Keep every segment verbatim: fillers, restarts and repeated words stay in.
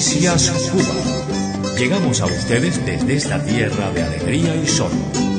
Noticias Cuba. Llegamos a ustedes desde esta tierra de alegría y sol.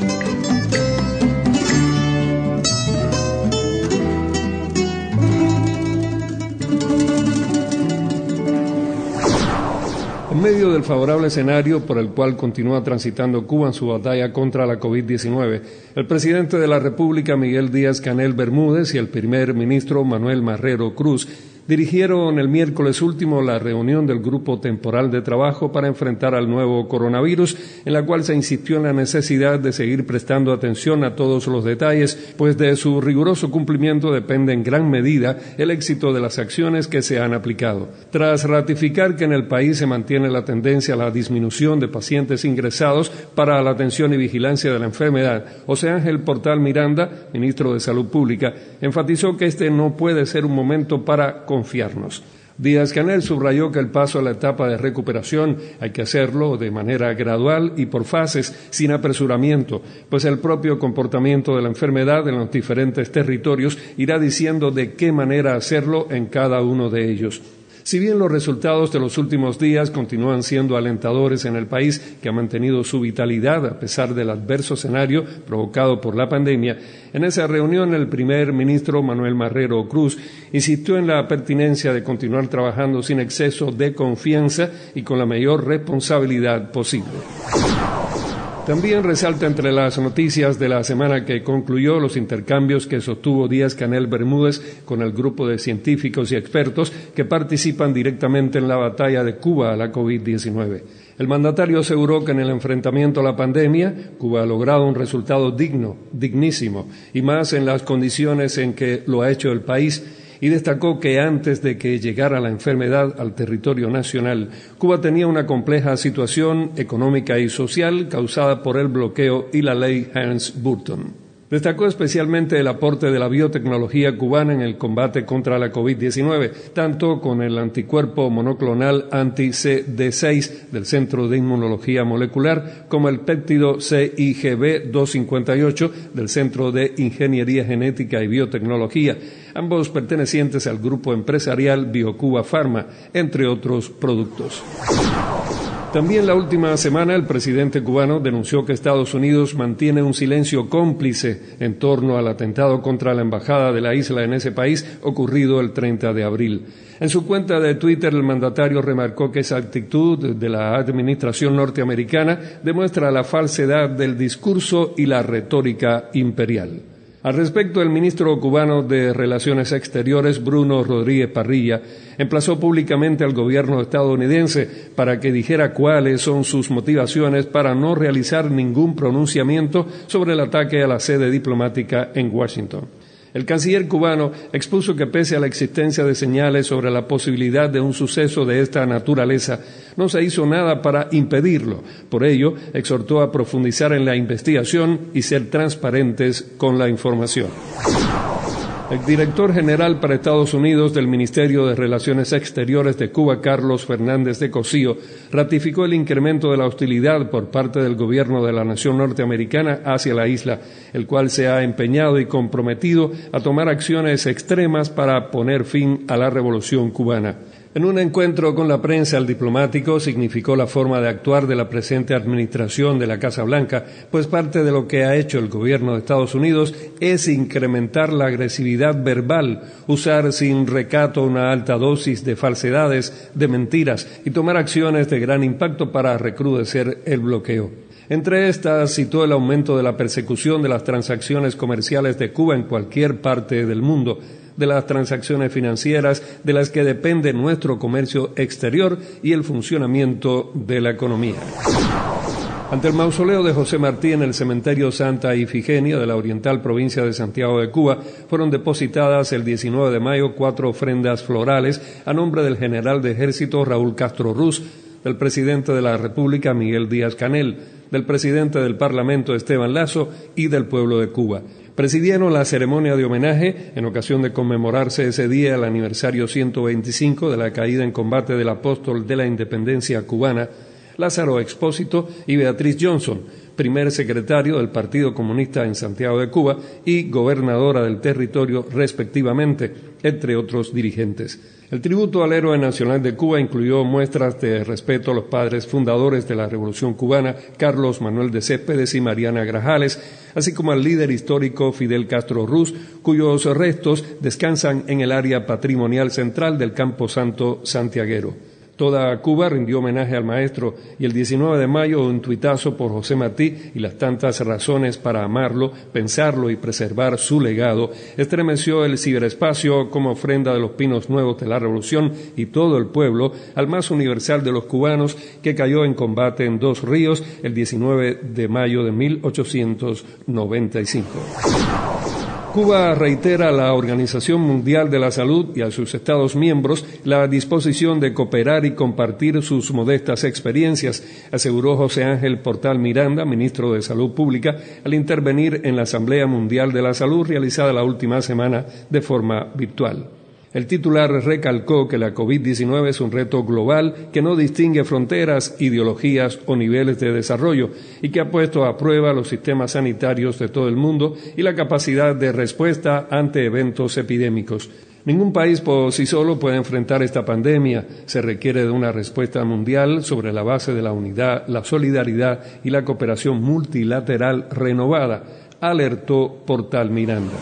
En medio del favorable escenario por el cual continúa transitando Cuba en su batalla contra la COVID diecinueve, el presidente de la República, Miguel Díaz-Canel Bermúdez, y el primer ministro Manuel Marrero Cruz dirigieron el miércoles último la reunión del Grupo Temporal de Trabajo para enfrentar al nuevo coronavirus, en la cual se insistió en la necesidad de seguir prestando atención a todos los detalles, pues de su riguroso cumplimiento depende en gran medida el éxito de las acciones que se han aplicado. Tras ratificar que en el país se mantiene la tendencia a la disminución de pacientes ingresados para la atención y vigilancia de la enfermedad, José Ángel Portal Miranda, ministro de Salud Pública, enfatizó que este no puede ser un momento para confiarnos. Díaz-Canel subrayó que el paso a la etapa de recuperación hay que hacerlo de manera gradual y por fases, sin apresuramiento, pues el propio comportamiento de la enfermedad en los diferentes territorios irá diciendo de qué manera hacerlo en cada uno de ellos. Si bien los resultados de los últimos días continúan siendo alentadores en el país, que ha mantenido su vitalidad a pesar del adverso escenario provocado por la pandemia, en esa reunión el primer ministro Manuel Marrero Cruz insistió en la pertinencia de continuar trabajando sin exceso de confianza y con la mayor responsabilidad posible. También resalta entre las noticias de la semana que concluyó los intercambios que sostuvo Díaz-Canel Bermúdez con el grupo de científicos y expertos que participan directamente en la batalla de Cuba a la COVID diecinueve. El mandatario aseguró que en el enfrentamiento a la pandemia, Cuba ha logrado un resultado digno, dignísimo, y más en las condiciones en que lo ha hecho el país, y destacó que antes de que llegara la enfermedad al territorio nacional, Cuba tenía una compleja situación económica y social causada por el bloqueo y la ley Helms-Burton. Destacó especialmente el aporte de la biotecnología cubana en el combate contra la COVID diecinueve, tanto con el anticuerpo monoclonal anti-C D seis del Centro de Inmunología Molecular como el péptido C I G B doscientos cincuenta y ocho del Centro de Ingeniería Genética y Biotecnología, ambos pertenecientes al grupo empresarial BioCuba Pharma, entre otros productos. También la última semana el presidente cubano denunció que Estados Unidos mantiene un silencio cómplice en torno al atentado contra la embajada de la isla en ese país ocurrido el treinta de abril. En su cuenta de Twitter el mandatario remarcó que esa actitud de la administración norteamericana demuestra la falsedad del discurso y la retórica imperial. Al respecto, el ministro cubano de Relaciones Exteriores, Bruno Rodríguez Parrilla, emplazó públicamente al gobierno estadounidense para que dijera cuáles son sus motivaciones para no realizar ningún pronunciamiento sobre el ataque a la sede diplomática en Washington. El canciller cubano expuso que pese a la existencia de señales sobre la posibilidad de un suceso de esta naturaleza, no se hizo nada para impedirlo. Por ello, exhortó a profundizar en la investigación y ser transparentes con la información. El director general para Estados Unidos del Ministerio de Relaciones Exteriores de Cuba, Carlos Fernández de Cosío, ratificó el incremento de la hostilidad por parte del gobierno de la nación norteamericana hacia la isla, el cual se ha empeñado y comprometido a tomar acciones extremas para poner fin a la revolución cubana. En un encuentro con la prensa, el diplomático significó la forma de actuar de la presente administración de la Casa Blanca, pues parte de lo que ha hecho el gobierno de Estados Unidos es incrementar la agresividad verbal, usar sin recato una alta dosis de falsedades, de mentiras y tomar acciones de gran impacto para recrudecer el bloqueo. Entre estas citó el aumento de la persecución de las transacciones comerciales de Cuba en cualquier parte del mundo, de las transacciones financieras de las que depende nuestro comercio exterior y el funcionamiento de la economía. Ante el mausoleo de José Martí en el cementerio Santa Ifigenia de la oriental provincia de Santiago de Cuba, fueron depositadas el diecinueve de mayo cuatro ofrendas florales a nombre del general de ejército Raúl Castro Ruz, del presidente de la República Miguel Díaz-Canel, del presidente del Parlamento Esteban Lazo y del pueblo de Cuba. Presidieron la ceremonia de homenaje en ocasión de conmemorarse ese día el aniversario ciento veinticinco de la caída en combate del apóstol de la independencia cubana, Lázaro Expósito y Beatriz Johnson, primer secretario del Partido Comunista en Santiago de Cuba y gobernadora del territorio respectivamente, entre otros dirigentes. El tributo al héroe nacional de Cuba incluyó muestras de respeto a los padres fundadores de la Revolución Cubana, Carlos Manuel de Céspedes y Mariana Grajales, así como al líder histórico Fidel Castro Ruz, cuyos restos descansan en el área patrimonial central del Campo Santo santiaguero. Toda Cuba rindió homenaje al maestro y el diecinueve de mayo un tuitazo por José Martí y las tantas razones para amarlo, pensarlo y preservar su legado estremeció el ciberespacio como ofrenda de los pinos nuevos de la revolución y todo el pueblo al más universal de los cubanos que cayó en combate en Dos Ríos el diecinueve de mayo de mil ochocientos noventa y cinco. Cuba reitera a la Organización Mundial de la Salud y a sus Estados miembros la disposición de cooperar y compartir sus modestas experiencias, aseguró José Ángel Portal Miranda, ministro de Salud Pública, al intervenir en la Asamblea Mundial de la Salud realizada la última semana de forma virtual. El titular recalcó que la COVID diecinueve es un reto global que no distingue fronteras, ideologías o niveles de desarrollo y que ha puesto a prueba los sistemas sanitarios de todo el mundo y la capacidad de respuesta ante eventos epidémicos. Ningún país por sí solo puede enfrentar esta pandemia. Se requiere de una respuesta mundial sobre la base de la unidad, la solidaridad y la cooperación multilateral renovada, alertó Portal Miranda.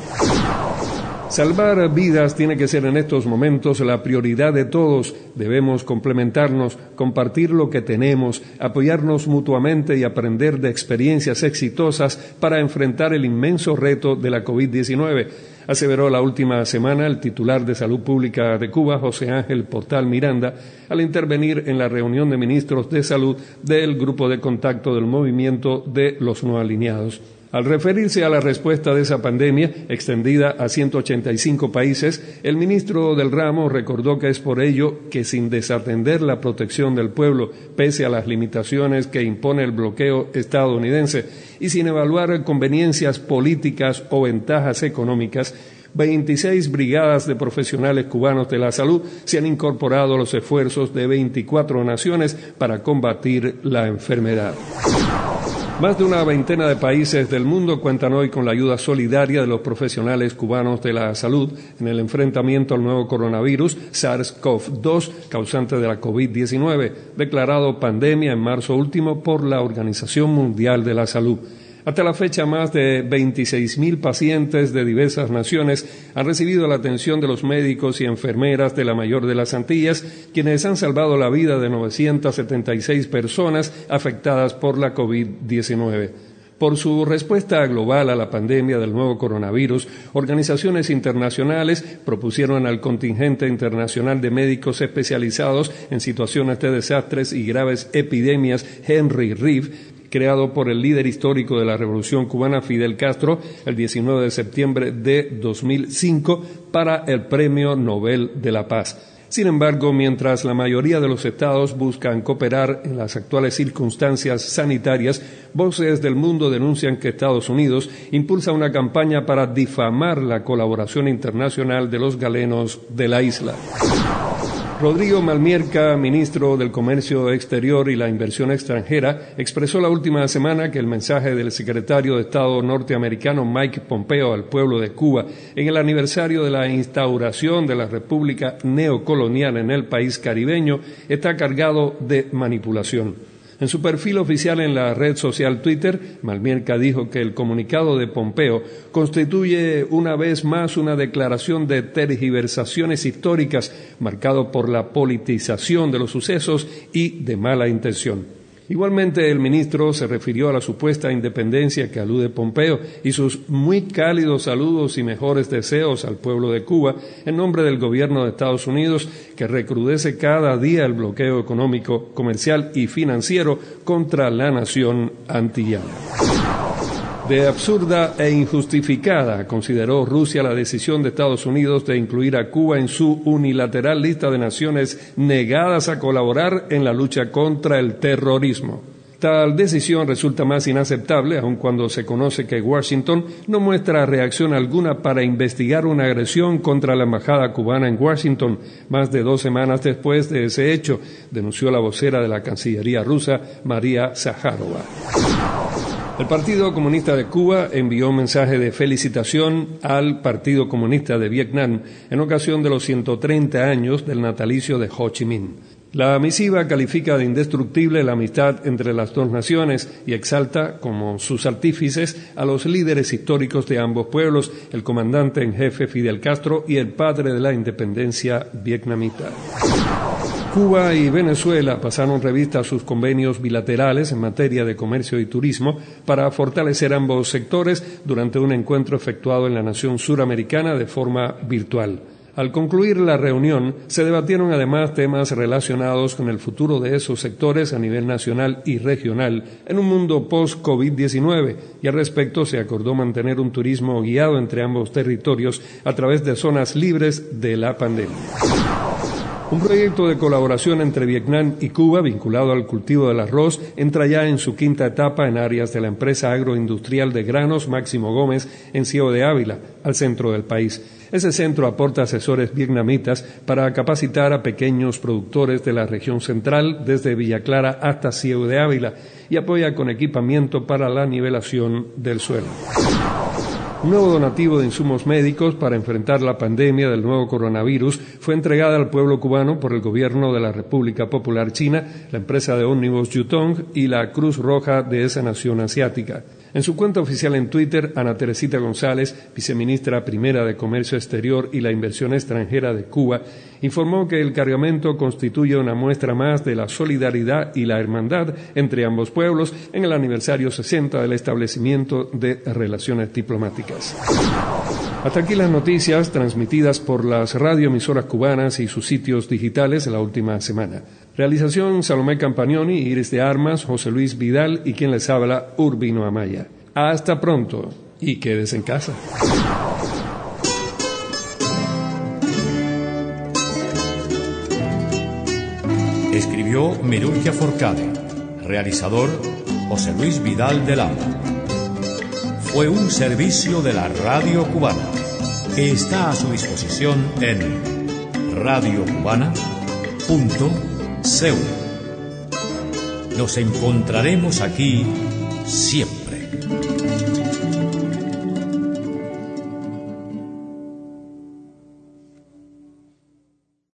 Salvar vidas tiene que ser en estos momentos la prioridad de todos. Debemos complementarnos, compartir lo que tenemos, apoyarnos mutuamente y aprender de experiencias exitosas para enfrentar el inmenso reto de la COVID diecinueve, aseveró la última semana el titular de Salud Pública de Cuba, José Ángel Portal Miranda, al intervenir en la reunión de ministros de salud del Grupo de Contacto del Movimiento de los No Alineados. Al referirse a la respuesta de esa pandemia, extendida a ciento ochenta y cinco países, el ministro del ramo recordó que es por ello que, sin desatender la protección del pueblo, pese a las limitaciones que impone el bloqueo estadounidense, y sin evaluar conveniencias políticas o ventajas económicas, veintiséis brigadas de profesionales cubanos de la salud se han incorporado a los esfuerzos de veinticuatro naciones para combatir la enfermedad. Más de una veintena de países del mundo cuentan hoy con la ayuda solidaria de los profesionales cubanos de la salud en el enfrentamiento al nuevo coronavirus SARS-CoV dos, causante de la COVID diecinueve, declarado pandemia en marzo último por la Organización Mundial de la Salud. Hasta la fecha, más de veintiséis mil pacientes de diversas naciones han recibido la atención de los médicos y enfermeras de la mayor de las Antillas, quienes han salvado la vida de novecientas setenta y seis personas afectadas por la COVID diecinueve. Por su respuesta global a la pandemia del nuevo coronavirus, organizaciones internacionales propusieron al contingente internacional de médicos especializados en situaciones de desastres y graves epidemias Henry Reeve, creado por el líder histórico de la Revolución Cubana, Fidel Castro, el diecinueve de septiembre de dos mil cinco, para el Premio Nobel de la Paz. Sin embargo, mientras la mayoría de los estados buscan cooperar en las actuales circunstancias sanitarias, voces del mundo denuncian que Estados Unidos impulsa una campaña para difamar la colaboración internacional de los galenos de la isla. Rodrigo Malmierca, ministro del Comercio Exterior y la Inversión Extranjera, expresó la última semana que el mensaje del secretario de Estado norteamericano Mike Pompeo al pueblo de Cuba en el aniversario de la instauración de la República neocolonial en el país caribeño está cargado de manipulación. En su perfil oficial en la red social Twitter, Malmierca dijo que el comunicado de Pompeo constituye una vez más una declaración de tergiversaciones históricas marcado por la politización de los sucesos y de mala intención. Igualmente, el ministro se refirió a la supuesta independencia que alude Pompeo y sus muy cálidos saludos y mejores deseos al pueblo de Cuba en nombre del gobierno de Estados Unidos, que recrudece cada día el bloqueo económico, comercial y financiero contra la nación antillana. De absurda e injustificada consideró Rusia la decisión de Estados Unidos de incluir a Cuba en su unilateral lista de naciones negadas a colaborar en la lucha contra el terrorismo. Tal decisión resulta más inaceptable, aun cuando se conoce que Washington no muestra reacción alguna para investigar una agresión contra la embajada cubana en Washington, más de dos semanas después de ese hecho, denunció la vocera de la Cancillería rusa, María Zaharova. El Partido Comunista de Cuba envió un mensaje de felicitación al Partido Comunista de Vietnam en ocasión de los ciento treinta años del natalicio de Ho Chi Minh. La misiva califica de indestructible la amistad entre las dos naciones y exalta como sus artífices a los líderes históricos de ambos pueblos, el comandante en jefe Fidel Castro y el padre de la independencia vietnamita. Cuba y Venezuela pasaron revista a sus convenios bilaterales en materia de comercio y turismo para fortalecer ambos sectores durante un encuentro efectuado en la nación suramericana de forma virtual. Al concluir la reunión, se debatieron además temas relacionados con el futuro de esos sectores a nivel nacional y regional en un mundo post-COVID diecinueve, y al respecto se acordó mantener un turismo guiado entre ambos territorios a través de zonas libres de la pandemia. Un proyecto de colaboración entre Vietnam y Cuba vinculado al cultivo del arroz entra ya en su quinta etapa en áreas de la empresa agroindustrial de granos Máximo Gómez en Ciego de Ávila, al centro del país. Ese centro aporta asesores vietnamitas para capacitar a pequeños productores de la región central desde Villa Clara hasta Ciego de Ávila y apoya con equipamiento para la nivelación del suelo. Un nuevo donativo de insumos médicos para enfrentar la pandemia del nuevo coronavirus fue entregada al pueblo cubano por el gobierno de la República Popular China, la empresa de ómnibus Yutong y la Cruz Roja de esa nación asiática. En su cuenta oficial en Twitter, Ana Teresita González, viceministra primera de Comercio Exterior y la Inversión Extranjera de Cuba, informó que el cargamento constituye una muestra más de la solidaridad y la hermandad entre ambos pueblos en el aniversario sesenta del establecimiento de relaciones diplomáticas. Hasta aquí las noticias transmitidas por las radioemisoras cubanas y sus sitios digitales en la última semana. Realización Salomé Campagnoni, Iris de Armas, José Luis Vidal y quien les habla, Urbino Amaya. Hasta pronto y quédese en casa. Escribió Mirurgia Forcade. Realizador José Luis Vidal del Alba. Fue un servicio de la radio cubana que está a su disposición en radio cubana punto c u. Nos encontraremos aquí siempre.